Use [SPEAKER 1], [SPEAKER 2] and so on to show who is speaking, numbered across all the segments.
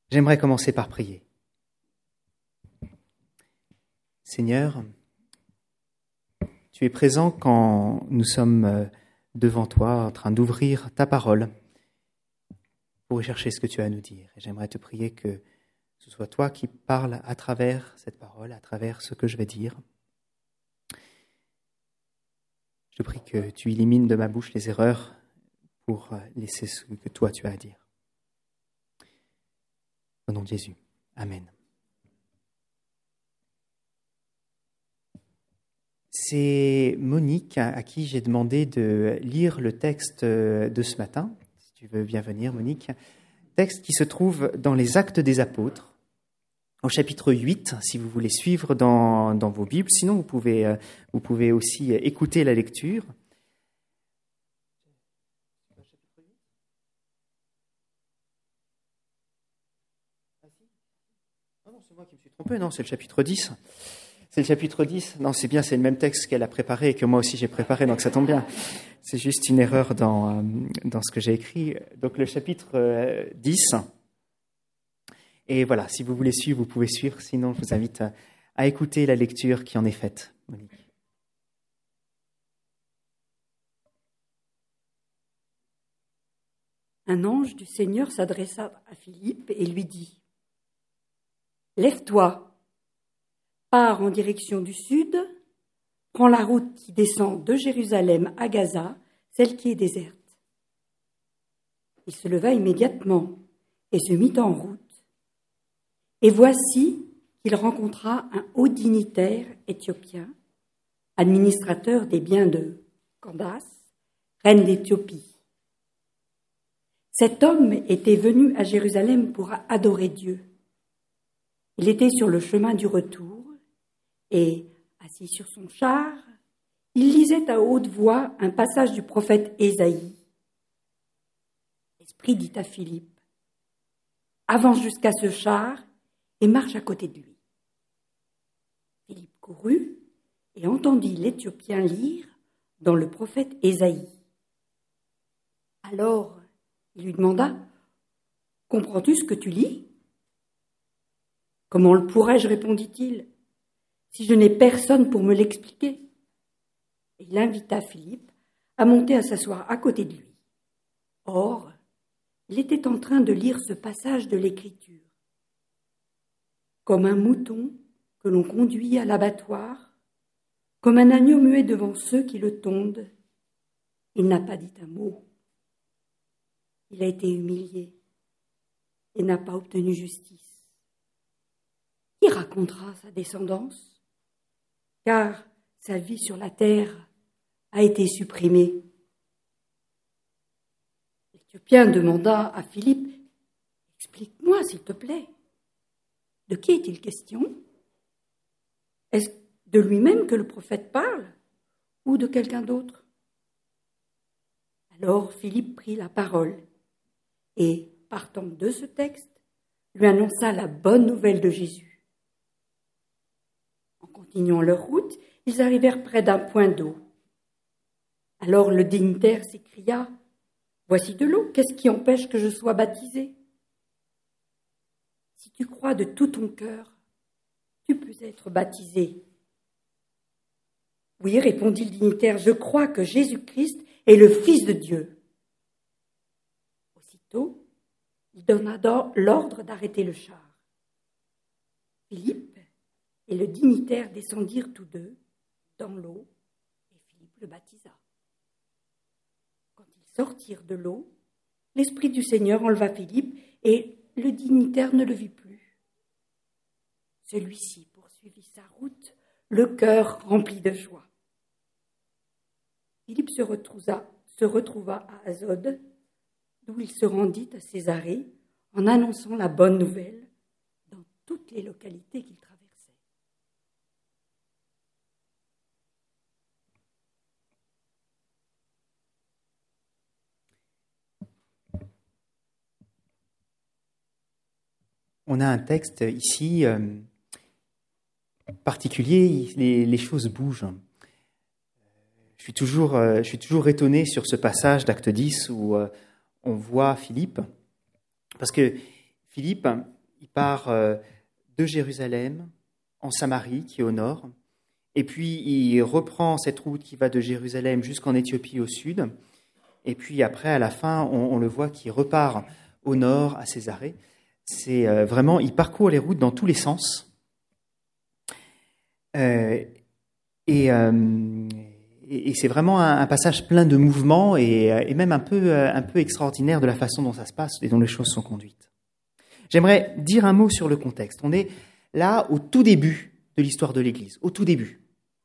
[SPEAKER 1] J'aimerais commencer par prier. Seigneur, tu es présent quand nous sommes devant toi en train d'ouvrir ta parole pour rechercher ce que tu as à nous dire. Et j'aimerais te prier que ce soit toi qui parles à travers cette parole, à travers ce que je vais dire. Je te prie que tu élimines de ma bouche les erreurs pour laisser ce que toi tu as à dire. Au nom de Jésus. Amen. C'est Monique à qui j'ai demandé de lire le texte de ce matin. Si tu veux bien venir, Monique. Texte qui se trouve dans les Actes des Apôtres, au chapitre 8, si vous voulez suivre dans vos Bibles. Sinon, vous pouvez aussi écouter la lecture. Non, c'est moi qui me suis trompé. Non, c'est le chapitre 10. C'est le chapitre 10. Non, c'est bien, c'est le même texte qu'elle a préparé et que moi aussi j'ai préparé, donc ça tombe bien. C'est juste une erreur dans ce que j'ai écrit. Donc le chapitre 10. Et voilà, si vous voulez suivre, vous pouvez suivre. Sinon, je vous invite à écouter la lecture qui en est faite. Monique.
[SPEAKER 2] Un ange du Seigneur s'adressa à Philippe et lui dit : « Lève-toi, pars en direction du sud, prends la route qui descend de Jérusalem à Gaza, celle qui est déserte. » Il se leva immédiatement et se mit en route. Et voici qu'il rencontra un haut dignitaire éthiopien, administrateur des biens de Candace, reine d'Éthiopie. Cet homme était venu à Jérusalem pour adorer Dieu. Il était sur le chemin du retour et, assis sur son char, il lisait à haute voix un passage du prophète Ésaïe. L'Esprit dit à Philippe : « Avance jusqu'à ce char et marche à côté de lui. » Philippe courut et entendit l'Éthiopien lire dans le prophète Ésaïe. Alors, il lui demanda : « Comprends-tu ce que tu lis ? » « Comment le pourrais-je, répondit-il, si je n'ai personne pour me l'expliquer ? » Et il invita Philippe à monter à s'asseoir à côté de lui. Or, il était en train de lire ce passage de l'Écriture. « Comme un mouton que l'on conduit à l'abattoir, comme un agneau muet devant ceux qui le tondent, il n'a pas dit un mot. Il a été humilié et n'a pas obtenu justice. Qui racontera sa descendance ? Car sa vie sur la terre a été supprimée. » L'Éthiopien demanda à Philippe : « Explique-moi, s'il te plaît, de qui est-il question ? Est-ce de lui-même que le prophète parle ou de quelqu'un d'autre ? » Alors Philippe prit la parole et, partant de ce texte, lui annonça la bonne nouvelle de Jésus. En continuant leur route, ils arrivèrent près d'un point d'eau. Alors le dignitaire s'écria : « Voici de l'eau, qu'est-ce qui empêche que je sois baptisé ? Si tu crois de tout ton cœur, tu peux être baptisé. » « Oui, répondit le dignitaire, je crois que Jésus-Christ est le Fils de Dieu. » Aussitôt, il donna l'ordre d'arrêter le char. Philippe et le dignitaire descendirent tous deux dans l'eau et Philippe le baptisa. Quand ils sortirent de l'eau, l'Esprit du Seigneur enleva Philippe et le dignitaire ne le vit plus. Celui-ci poursuivit sa route, le cœur rempli de joie. Philippe se retrouva à Azode, d'où il se rendit à Césarée en annonçant la bonne nouvelle dans toutes les localités qu'il traversait.
[SPEAKER 1] On a un texte ici particulier, les choses bougent. Je suis toujours étonné sur ce passage d'Acte 10 où on voit Philippe, parce que Philippe il part de Jérusalem en Samarie, qui est au nord, et puis il reprend cette route qui va de Jérusalem jusqu'en Éthiopie au sud, et puis après, à la fin, on le voit qu'il repart au nord, à Césarée. C'est vraiment, il parcourt les routes dans tous les sens. Et c'est vraiment un passage plein de mouvements et même un peu extraordinaire de la façon dont ça se passe et dont les choses sont conduites. J'aimerais dire un mot sur le contexte. On est là au tout début de l'histoire de l'Église, au tout début.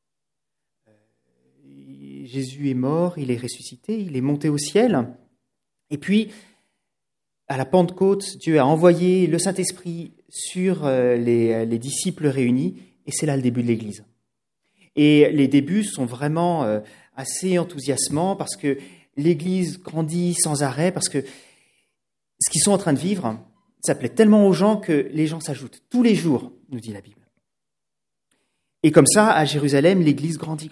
[SPEAKER 1] Jésus est mort, il est ressuscité, il est monté au ciel. Et puis, à la Pentecôte, Dieu a envoyé le Saint-Esprit sur les disciples réunis, et c'est là le début de l'Église. Et les débuts sont vraiment assez enthousiasmants parce que l'Église grandit sans arrêt, parce que ce qu'ils sont en train de vivre, ça plaît tellement aux gens que les gens s'ajoutent tous les jours, nous dit la Bible. Et comme ça, à Jérusalem, l'Église grandit.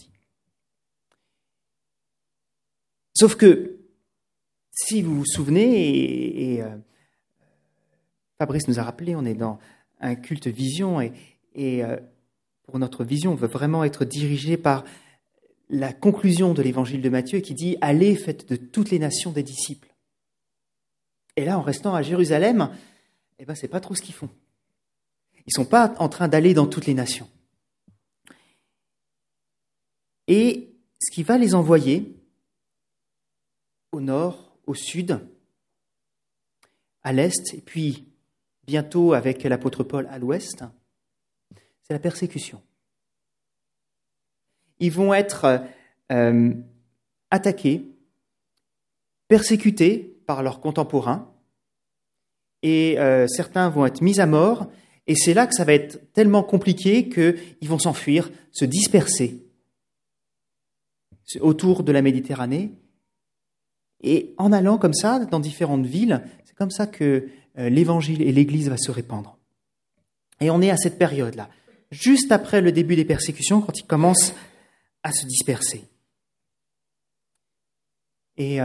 [SPEAKER 1] Sauf que, si vous vous souvenez, et Fabrice nous a rappelé, on est dans un culte vision, et pour notre vision, on veut vraiment être dirigé par la conclusion de l'évangile de Matthieu qui dit « Allez, faites de toutes les nations des disciples ». Et là, en restant à Jérusalem, c'est pas trop ce qu'ils font. Ils sont pas en train d'aller dans toutes les nations. Et ce qui va les envoyer au nord, au sud, à l'est, et puis bientôt avec l'apôtre Paul à l'ouest, c'est la persécution. Ils vont être attaqués, persécutés par leurs contemporains, et certains vont être mis à mort, et c'est là que ça va être tellement compliqué qu'ils vont s'enfuir, se disperser autour de la Méditerranée. Et en allant comme ça, dans différentes villes, c'est comme ça que l'Évangile et l'Église va se répandre. Et on est à cette période-là, juste après le début des persécutions, quand ils commencent à se disperser. Et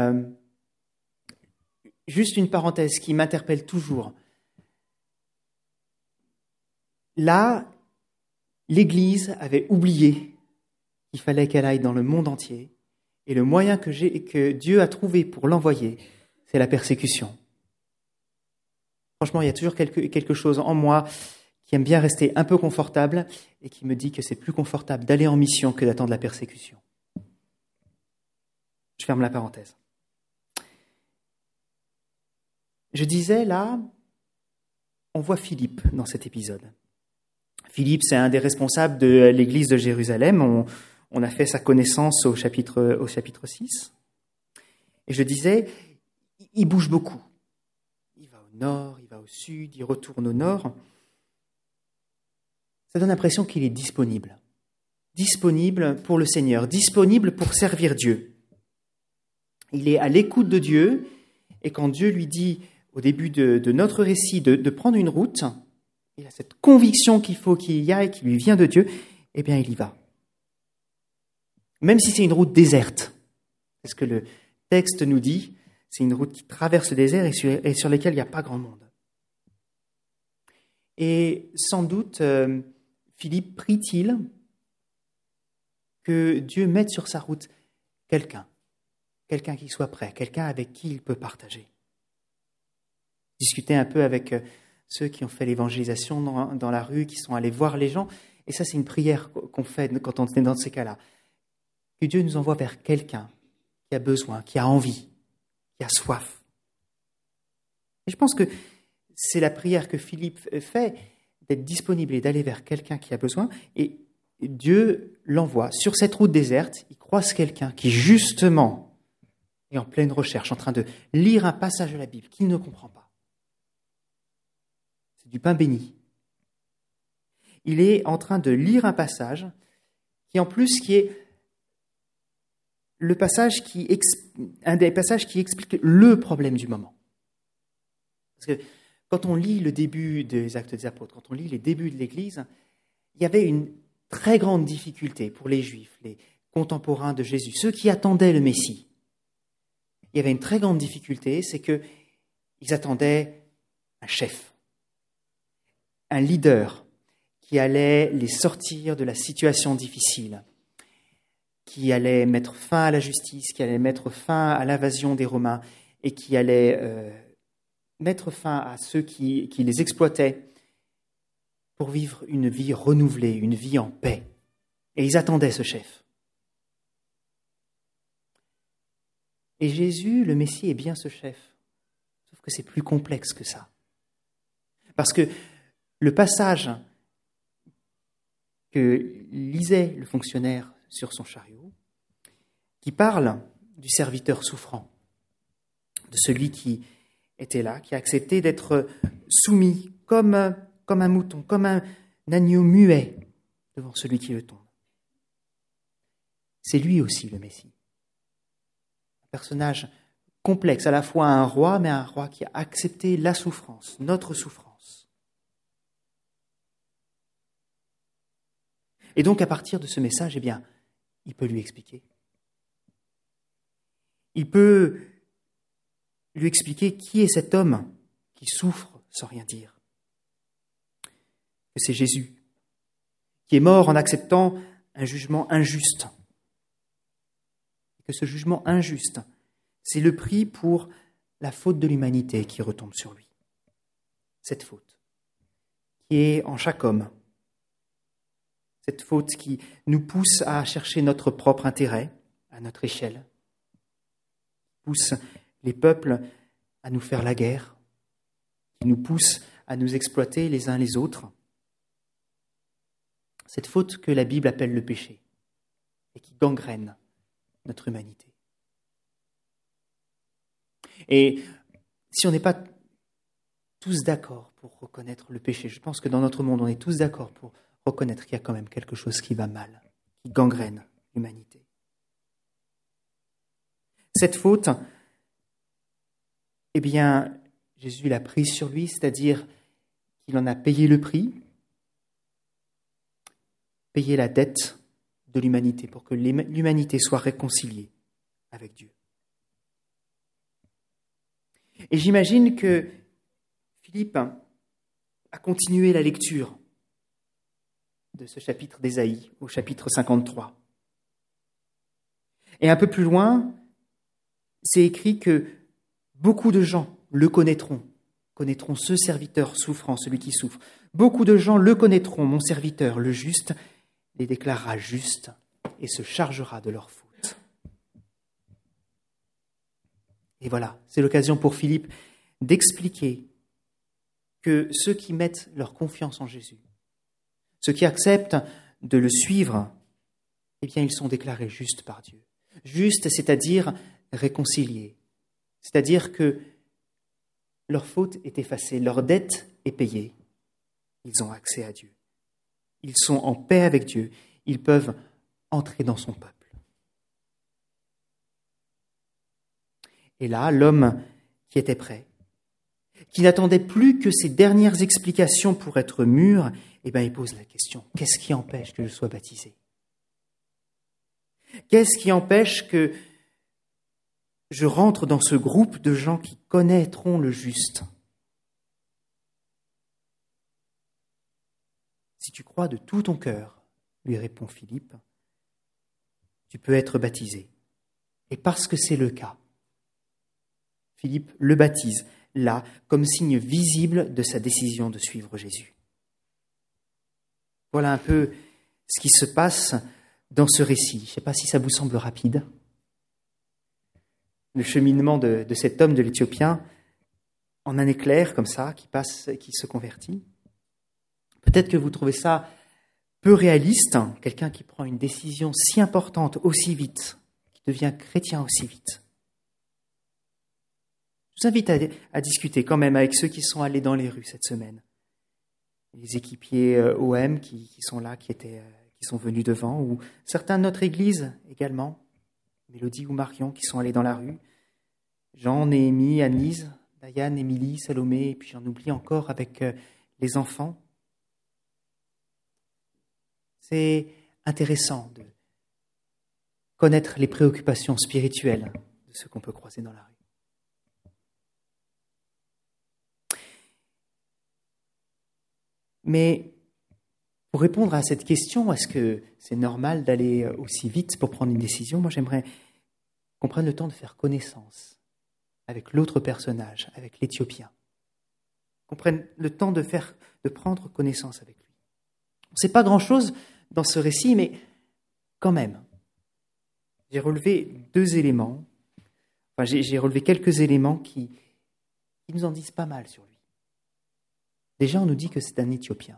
[SPEAKER 1] juste une parenthèse qui m'interpelle toujours. Là, l'Église avait oublié qu'il fallait qu'elle aille dans le monde entier. Et le moyen que Dieu a trouvé pour l'envoyer, c'est la persécution. Franchement, il y a toujours quelque chose en moi qui aime bien rester un peu confortable et qui me dit que c'est plus confortable d'aller en mission que d'attendre la persécution. Je ferme la parenthèse. Je disais là, on voit Philippe dans cet épisode. Philippe, c'est un des responsables de l'église de Jérusalem. On a fait sa connaissance au chapitre 6. Et je disais, il bouge beaucoup. Il va au nord, il va au sud, il retourne au nord. Ça donne l'impression qu'il est disponible. Disponible pour le Seigneur, disponible pour servir Dieu. Il est à l'écoute de Dieu, et quand Dieu lui dit, au début de notre récit, de prendre une route, il a cette conviction qu'il faut qu'il y aille, qui lui vient de Dieu, eh bien il y va. Même si c'est une route déserte. C'est ce que le texte nous dit. C'est une route qui traverse le désert et sur laquelle il n'y a pas grand monde. Et sans doute, Philippe prie-t-il que Dieu mette sur sa route quelqu'un qui soit prêt, quelqu'un avec qui il peut partager. Discuter un peu avec ceux qui ont fait l'évangélisation dans la rue, qui sont allés voir les gens. Et ça, c'est une prière qu'on fait quand on est dans ces cas-là. Que Dieu nous envoie vers quelqu'un qui a besoin, qui a envie, qui a soif. Et je pense que c'est la prière que Philippe fait, d'être disponible et d'aller vers quelqu'un qui a besoin. Et Dieu l'envoie sur cette route déserte. Il croise quelqu'un qui, justement, est en pleine recherche, en train de lire un passage de la Bible qu'il ne comprend pas. C'est du pain béni. Il est en train de lire un passage qui est un des passages qui explique le problème du moment. Parce que quand on lit le début des Actes des Apôtres, quand on lit les débuts de l'Église, il y avait une très grande difficulté pour les Juifs, les contemporains de Jésus, ceux qui attendaient le Messie. Il y avait une très grande difficulté, c'est qu'ils attendaient un chef, un leader qui allait les sortir de la situation difficile, qui allait mettre fin à la justice, qui allait mettre fin à l'invasion des Romains et qui allait mettre fin à ceux qui les exploitaient pour vivre une vie renouvelée, une vie en paix. Et ils attendaient ce chef. Et Jésus, le Messie, est bien ce chef. Sauf que c'est plus complexe que ça. Parce que le passage que lisait le fonctionnaire sur son chariot, qui parle du serviteur souffrant, de celui qui était là, qui a accepté d'être soumis comme un mouton, comme un agneau muet devant celui qui le tombe. C'est lui aussi le Messie. Un personnage complexe, à la fois un roi, mais un roi qui a accepté la souffrance, notre souffrance. Et donc, à partir de ce message, il peut lui expliquer. Il peut lui expliquer qui est cet homme qui souffre sans rien dire. Que c'est Jésus, qui est mort en acceptant un jugement injuste. Que ce jugement injuste, c'est le prix pour la faute de l'humanité qui retombe sur lui. Cette faute, qui est en chaque homme. Cette faute qui nous pousse à chercher notre propre intérêt à notre échelle, pousse les peuples à nous faire la guerre, qui nous pousse à nous exploiter les uns les autres. Cette faute que la Bible appelle le péché et qui gangrène notre humanité. Et si on n'est pas tous d'accord pour reconnaître le péché, je pense que dans notre monde, on est tous d'accord pour reconnaître qu'il y a quand même quelque chose qui va mal, qui gangrène l'humanité. Cette faute, Jésus l'a prise sur lui, c'est-à-dire qu'il en a payé le prix, payé la dette de l'humanité pour que l'humanité soit réconciliée avec Dieu. Et j'imagine que Philippe a continué la lecture de ce chapitre d'Ésaïe, au chapitre 53. Et un peu plus loin, c'est écrit que beaucoup de gens le connaîtront ce serviteur souffrant, celui qui souffre. Beaucoup de gens le connaîtront, mon serviteur, le juste, les déclarera justes et se chargera de leurs fautes. Et voilà, c'est l'occasion pour Philippe d'expliquer que ceux qui mettent leur confiance en Jésus, ceux qui acceptent de le suivre, ils sont déclarés justes par Dieu. Justes, c'est-à-dire réconciliés. C'est-à-dire que leur faute est effacée, leur dette est payée. Ils ont accès à Dieu. Ils sont en paix avec Dieu. Ils peuvent entrer dans son peuple. Et là, l'homme qui était prêt, qui n'attendait plus que ces dernières explications pour être mûr, il pose la question, qu'est-ce qui empêche que je sois baptisé ? Qu'est-ce qui empêche que je rentre dans ce groupe de gens qui connaîtront le juste ? Si tu crois de tout ton cœur, lui répond Philippe, tu peux être baptisé. Et parce que c'est le cas, Philippe le baptise, là, comme signe visible de sa décision de suivre Jésus. Voilà un peu ce qui se passe dans ce récit. Je ne sais pas si ça vous semble rapide. Le cheminement de cet homme, de l'Éthiopien, en un éclair comme ça, qui se convertit. Peut-être que vous trouvez ça peu réaliste, quelqu'un qui prend une décision si importante aussi vite, qui devient chrétien aussi vite. Je vous invite à discuter quand même avec ceux qui sont allés dans les rues cette semaine. Les équipiers OM qui sont là, qui sont venus devant, ou certains de notre église également, Mélodie ou Marion, qui sont allés dans la rue, Jean, Néhémie, Annelise, Diane, Émilie, Salomé, et puis j'en oublie encore avec les enfants. C'est intéressant de connaître les préoccupations spirituelles de ceux qu'on peut croiser dans la rue. Mais pour répondre à cette question, est-ce que c'est normal d'aller aussi vite pour prendre une décision? Moi, j'aimerais qu'on prenne le temps de faire connaissance avec l'autre personnage, avec l'Éthiopien. Qu'on prenne le temps de prendre connaissance avec lui. On ne sait pas grand-chose dans ce récit, mais quand même, j'ai relevé j'ai relevé quelques éléments qui nous en disent pas mal sur lui. Déjà, on nous dit que c'est un Éthiopien.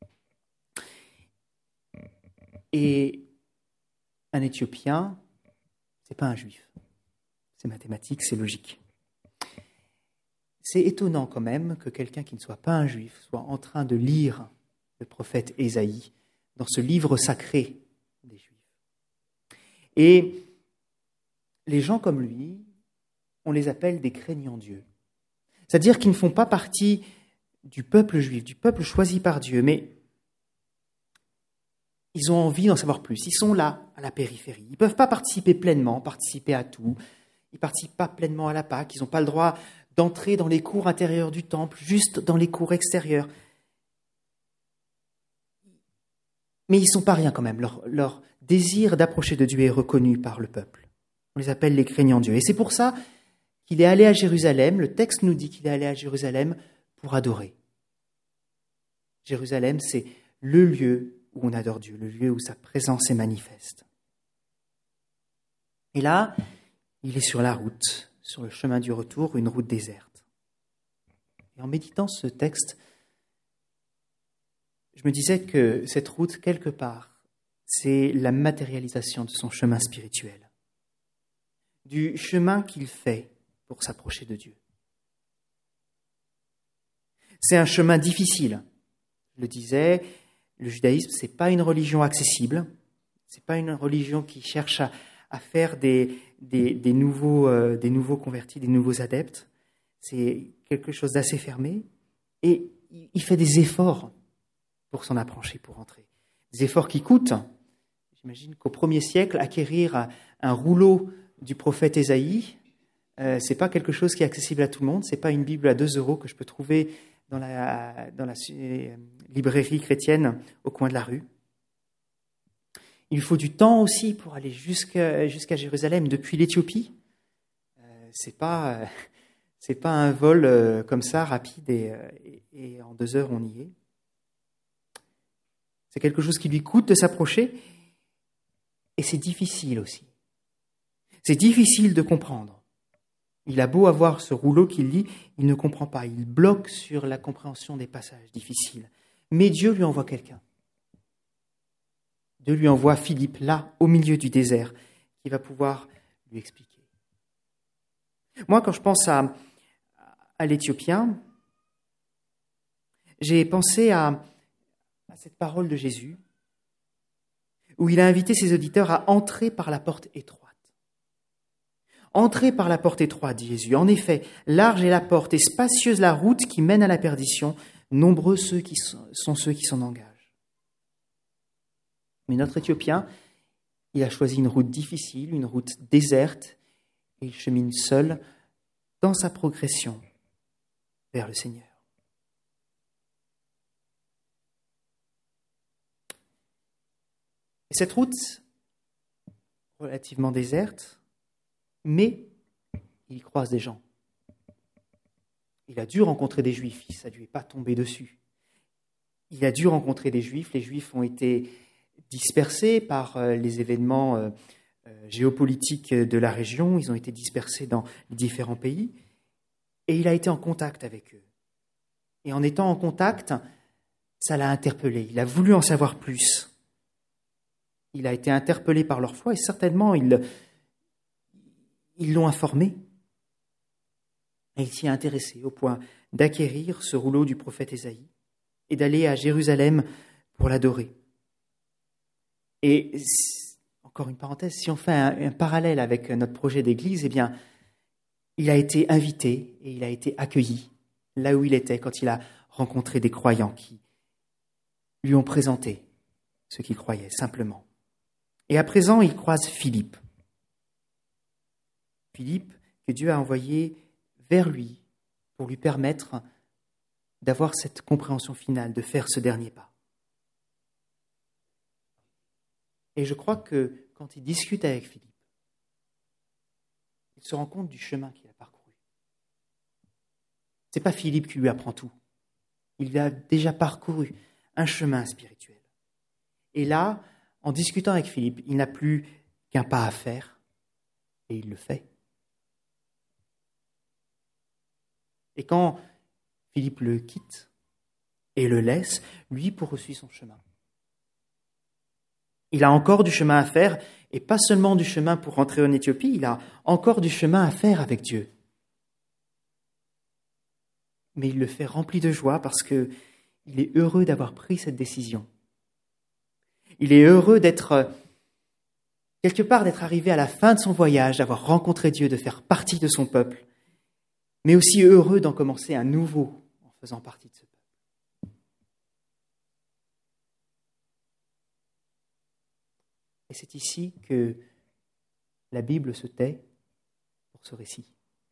[SPEAKER 1] Et un Éthiopien, c'est pas un Juif. C'est mathématique, c'est logique. C'est étonnant quand même que quelqu'un qui ne soit pas un Juif soit en train de lire le prophète Ésaïe dans ce livre sacré des Juifs. Et les gens comme lui, on les appelle des craignants Dieu. C'est-à-dire qu'ils ne font pas partie du peuple juif, du peuple choisi par Dieu, mais ils ont envie d'en savoir plus. Ils sont là, à la périphérie. Ils ne peuvent pas participer à tout. Ils ne participent pas pleinement à la Pâque. Ils n'ont pas le droit d'entrer dans les cours intérieurs du temple, juste dans les cours extérieurs. Mais ils ne sont pas rien quand même. Leur désir d'approcher de Dieu est reconnu par le peuple. On les appelle les craignants Dieu. Et c'est pour ça qu'il est allé à Jérusalem. Le texte nous dit qu'il est allé à Jérusalem pour adorer. Jérusalem, c'est le lieu où on adore Dieu, le lieu où sa présence est manifeste. Et là, il est sur la route, sur le chemin du retour, une route déserte. Et en méditant ce texte, je me disais que cette route, quelque part, c'est la matérialisation de son chemin spirituel, du chemin qu'il fait pour s'approcher de Dieu. C'est un chemin difficile. Je le disais, le judaïsme, ce n'est pas une religion accessible, ce n'est pas une religion qui cherche à faire des nouveaux convertis, des nouveaux adeptes. C'est quelque chose d'assez fermé. Et il fait des efforts pour s'en approcher, pour entrer. Des efforts qui coûtent. J'imagine qu'au 1er siècle, acquérir un rouleau du prophète Ésaïe, ce n'est pas quelque chose qui est accessible à tout le monde. Ce n'est pas une Bible à 2 € que je peux trouver dans la librairie chrétienne au coin de la rue. Il faut du temps aussi pour aller jusqu'à Jérusalem depuis l'Éthiopie. C'est pas un vol comme ça rapide et en 2 heures on y est. C'est quelque chose qui lui coûte de s'approcher et c'est difficile aussi. C'est difficile de comprendre. Il a beau avoir ce rouleau qu'il lit, il ne comprend pas. Il bloque sur la compréhension des passages difficiles. Mais Dieu lui envoie quelqu'un. Dieu lui envoie Philippe, là, au milieu du désert, qui va pouvoir lui expliquer. Moi, quand je pense à l'Éthiopien, j'ai pensé à cette parole de Jésus, où il a invité ses auditeurs à entrer par la porte étroite. Entrez par la porte étroite, dit Jésus. En effet, large est la porte et spacieuse la route qui mène à la perdition. Nombreux ceux qui s'en engagent. Mais notre Éthiopien, il a choisi une route difficile, une route déserte, et il chemine seul dans sa progression vers le Seigneur. Et cette route, relativement déserte, mais il croise des gens. Il a dû rencontrer des Juifs, ça ne lui est pas tombé dessus. Il a dû rencontrer des Juifs, les Juifs ont été dispersés par les événements géopolitiques de la région, ils ont été dispersés dans les différents pays, et il a été en contact avec eux. Et en étant en contact, ça l'a interpellé, il a voulu en savoir plus. Il a été interpellé par leur foi, et certainement ils l'ont informé. Et il s'y est intéressé au point d'acquérir ce rouleau du prophète Ésaïe et d'aller à Jérusalem pour l'adorer. Et encore une parenthèse, si on fait un parallèle avec notre projet d'église, eh bien, il a été invité et il a été accueilli là où il était quand il a rencontré des croyants qui lui ont présenté ce qu'il croyait simplement. Et à présent, il croise Philippe. Philippe, que Dieu a envoyé vers lui pour lui permettre d'avoir cette compréhension finale, de faire ce dernier pas. Et je crois que quand il discute avec Philippe, il se rend compte du chemin qu'il a parcouru. Ce n'est pas Philippe qui lui apprend tout. Il a déjà parcouru un chemin spirituel. Et là, en discutant avec Philippe, il n'a plus qu'un pas à faire, et il le fait. Et quand Philippe le quitte et le laisse, lui poursuit son chemin. Il a encore du chemin à faire, et pas seulement du chemin pour rentrer en Éthiopie, il a encore du chemin à faire avec Dieu. Mais il le fait rempli de joie parce qu'il est heureux d'avoir pris cette décision. Il est heureux d'être, quelque part, d'être arrivé à la fin de son voyage, d'avoir rencontré Dieu, de faire partie de son peuple, mais aussi heureux d'en commencer un nouveau en faisant partie de ce peuple. Et c'est ici que la Bible se tait pour ce récit.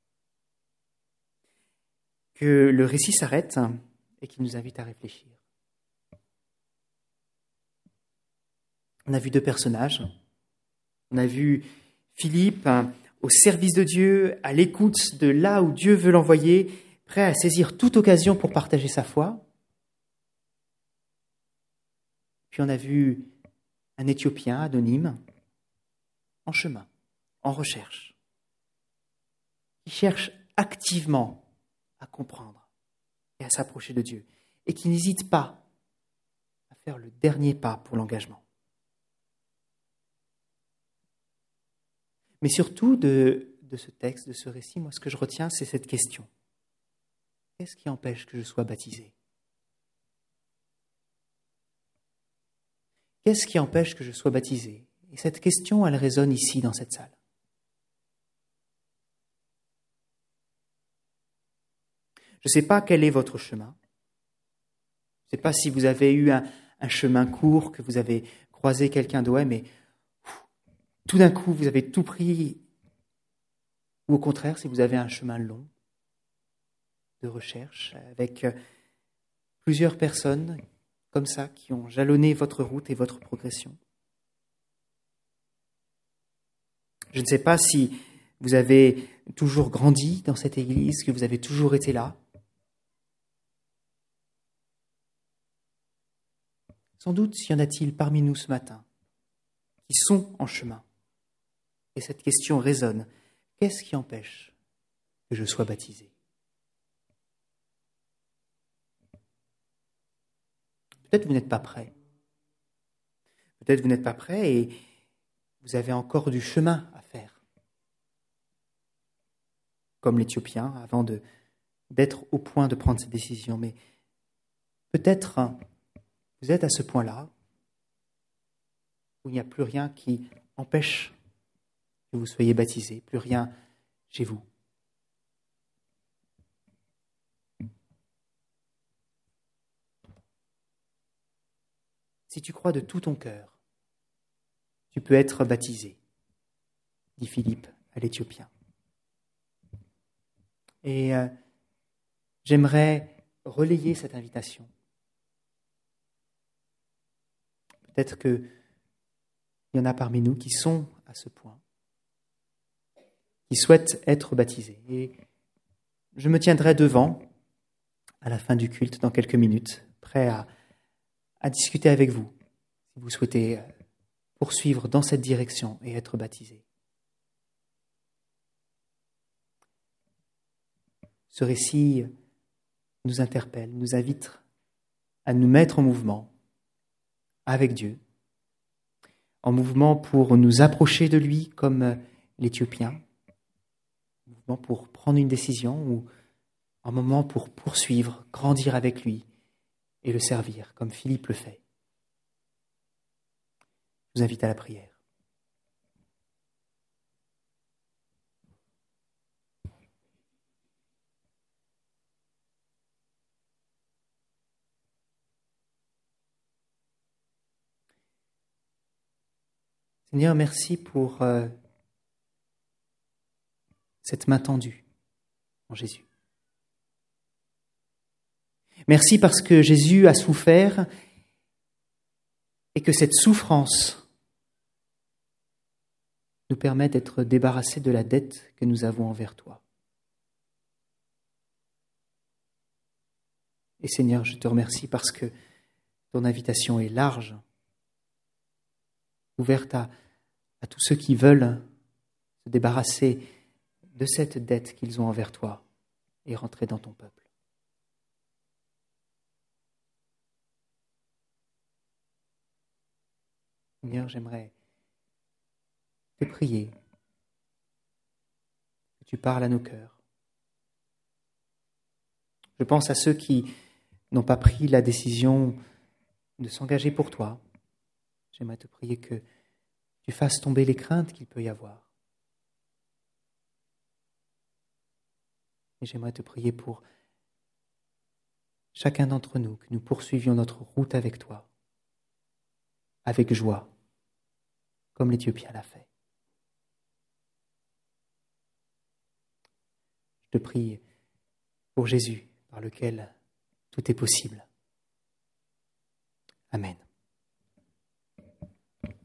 [SPEAKER 1] Que le récit s'arrête et qu'il nous invite à réfléchir. On a vu deux personnages. On a vu Philippe au service de Dieu, à l'écoute de là où Dieu veut l'envoyer, prêt à saisir toute occasion pour partager sa foi. Puis on a vu un Éthiopien anonyme, en chemin, en recherche, qui cherche activement à comprendre et à s'approcher de Dieu, et qui n'hésite pas à faire le dernier pas pour l'engagement. Mais surtout de ce texte, de ce récit, moi ce que je retiens, c'est cette question. Qu'est-ce qui empêche que je sois baptisé ? Qu'est-ce qui empêche que je sois baptisé ? Et cette question, elle résonne ici, dans cette salle. Je ne sais pas quel est votre chemin. Je ne sais pas si vous avez eu un chemin court, que vous avez croisé quelqu'un d'autre, mais tout d'un coup, vous avez tout pris. Ou au contraire, si vous avez un chemin long de recherche, avec plusieurs personnes comme ça, qui ont jalonné votre route et votre progression. Je ne sais pas si vous avez toujours grandi dans cette église, que vous avez toujours été là. Sans doute, y en a-t-il parmi nous ce matin qui sont en chemin. Et cette question résonne. Qu'est-ce qui empêche que je sois baptisé ? Peut-être vous n'êtes pas prêt. Peut-être vous n'êtes pas prêt et vous avez encore du chemin à faire. Comme l'Éthiopien, avant d'être au point de prendre cette décision. Mais peut-être vous êtes à ce point-là où il n'y a plus rien qui empêche que vous soyez baptisé, plus rien chez vous. Si tu crois de tout ton cœur, tu peux être baptisé, dit Philippe à l'Éthiopien. Et j'aimerais relayer cette invitation. Peut-être qu'il y en a parmi nous qui sont à ce point, qui souhaitent être baptisés. Et je me tiendrai devant, à la fin du culte, dans quelques minutes, prêt à discuter avec vous, si vous souhaitez poursuivre dans cette direction et être baptisé. Ce récit nous interpelle, nous invite à nous mettre en mouvement avec Dieu, en mouvement pour nous approcher de lui comme l'Éthiopien, en mouvement pour prendre une décision ou un moment pour poursuivre, grandir avec lui et le servir comme Philippe le fait. Je vous invite à la prière. Seigneur, merci pour cette main tendue en Jésus. Merci parce que Jésus a souffert et que cette souffrance nous permet d'être débarrassés de la dette que nous avons envers toi. Et Seigneur, je te remercie parce que ton invitation est large, ouverte à tous ceux qui veulent se débarrasser de cette dette qu'ils ont envers toi et rentrer dans ton peuple. Seigneur, j'aimerais te prier que tu parles à nos cœurs. Je pense à ceux qui n'ont pas pris la décision de s'engager pour toi. J'aimerais te prier que tu fasses tomber les craintes qu'il peut y avoir. Et j'aimerais te prier pour chacun d'entre nous, que nous poursuivions notre route avec toi, avec joie, comme l'Éthiopien l'a fait. Je te prie pour Jésus, par lequel tout est possible. Amen.